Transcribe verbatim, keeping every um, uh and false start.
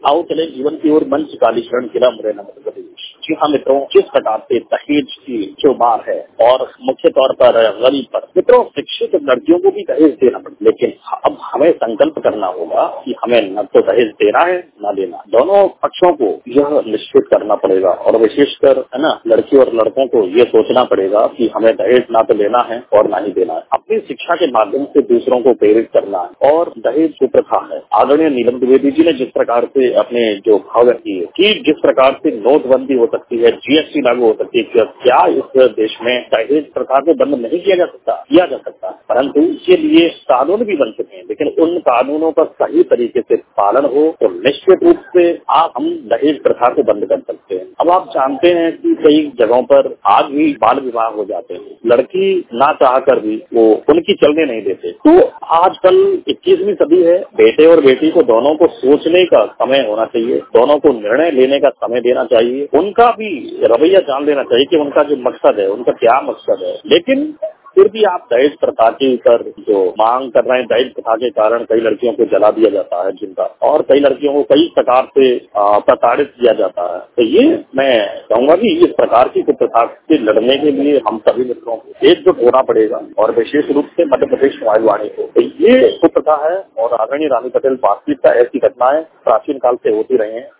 आओ चले जीवन की ओर, मंच कालीचरण किला मुरैना मध्य प्रदेश। जी हाँ मित्रों, किस प्रकार से दहेज की जो मार है और मुख्य तौर पर गरीब पर मित्रों शिक्षित लड़कियों को भी दहेज देना पड़ता, लेकिन अब हमें संकल्प करना होगा कि हमें न तो दहेज देना है न देना। दोनों पक्षों को यह निश्चित करना पड़ेगा और विशेषकर है ना लड़की और लड़कों को ये सोचना पड़ेगा कि हमें दहेज ना तो लेना है और ना ही देना है। अपनी शिक्षा के माध्यम से दूसरों को प्रेरित करना है। और दहेज जो प्रथा है, आदरणीय नीलम द्विवेदी जी ने जिस प्रकार से अपने जो भाव व्यक्त किए कि जिस प्रकार से नोटबंदी हो सकती है, जीएसटी लागू हो सकती है, क्या इस देश में दहेज प्रथा को बंद नहीं किया जा सकता? किया जा सकता है, परंतु इसके लिए कानून भी बन चुके हैं, लेकिन उन कानूनों का सही तरीके से पालन हो तो निश्चित रूप से आप हम दहेज प्रथा को बंद कर सकते हैं। अब आप जानते हैं कि कई जगहों पर आज भी बाल विवाह हो जाते हैं, लड़की ना चाह कर भी वो उनकी चलने नहीं देते। तो आजकल इक्कीसवीं सदी है, बेटे और बेटी को दोनों को सोचने का समय होना चाहिए, दोनों को निर्णय लेने का समय देना चाहिए, उनका भी रवैया जान लेना चाहिए कि उनका जो मकसद है, उनका क्या मकसद है। लेकिन फिर भी आप दहेज प्रथा के ऊपर जो मांग कर रहे हैं, दहेज प्रथा के कारण कई लड़कियों को जला दिया जाता है जिनका, और कई लड़कियों को कई प्रकार से प्रताड़ित किया जाता है। तो ये मैं कहूंगा कि इस प्रकार की कुप्रथा से लड़ने के लिए हम सभी मित्रों को एकजुट होना पड़ेगा और विशेष रूप से मध्य प्रदेश मोबाइल वाणी को। तो ये कुप्रथा है और आदरणीय रानी पटेल बातचीत का ऐसी घटनाएं प्राचीन काल से होती रही है।